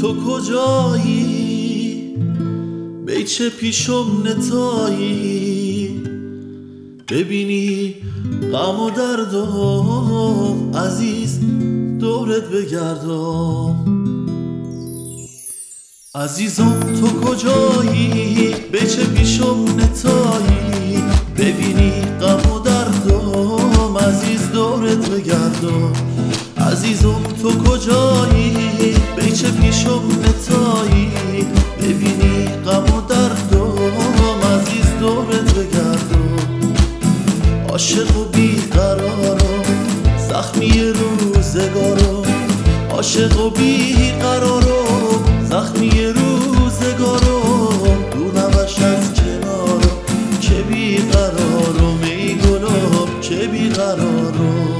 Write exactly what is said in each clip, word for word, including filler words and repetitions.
تو کجایی؟ بیچه پیشم نتایی، ببینی غم و دردم عزیز دورت بگردم. عزیزم تو کجایی؟ بیچه پیشم نتایی، ببینی غم و دردم عزیز دورت بگردم. عزیزم تو کجایی؟ بیچه پیشم نتایی، ببینی غم و دردم عزیز دورت بگردم. عاشق و بیقرارم، زخمی روزگارم، عاشق و بیقرارم، زخمی روزگارم، دونمش از کنارم که بیقرارم، ای گلم که بیقرارم.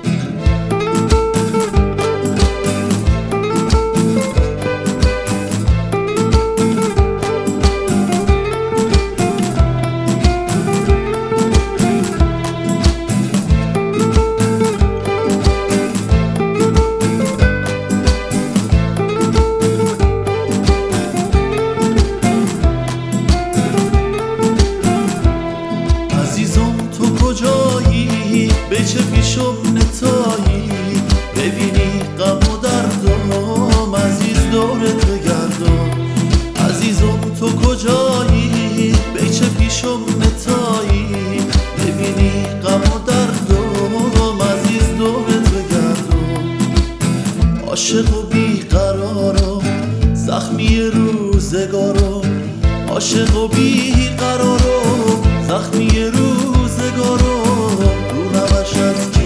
بیچه پیشم نتایی، ببینی غم و دردم عزیز دورت بگردم. عزیزم تو کجایی؟ بیچه پیشم نتایی، ببینی غم و دردم عزیز دورت بگردم. عاشق و بیقرارم، زخمی روزگارم، عاشق و بیقرارم، زخمی روزگارم، دونمش از